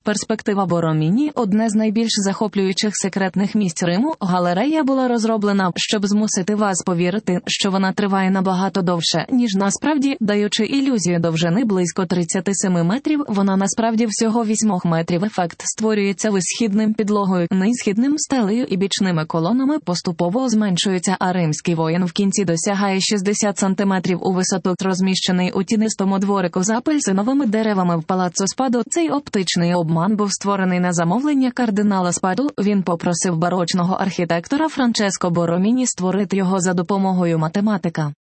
Перспектива Бороміні – одне з найбільш захоплюючих секретних місць Риму. Галерея була розроблена, щоб змусити вас повірити, що вона триває набагато довше, ніж насправді, даючи ілюзію довжини близько 37 метрів, вона насправді всього 8 метрів. Ефект створюється висхідним підлогою, низхідним стелею і бічними колонами поступово зменшується, а римський воїн в кінці досягає 60 сантиметрів у висоту, розміщений у тінистому дворику з апельсиновими деревами в Палаццо Спаду. Цей оптичний обман був створений на замовлення кардинала Спаду. Він попросив барочного архітектора Франческо Бороміні створити його за допомогою математика.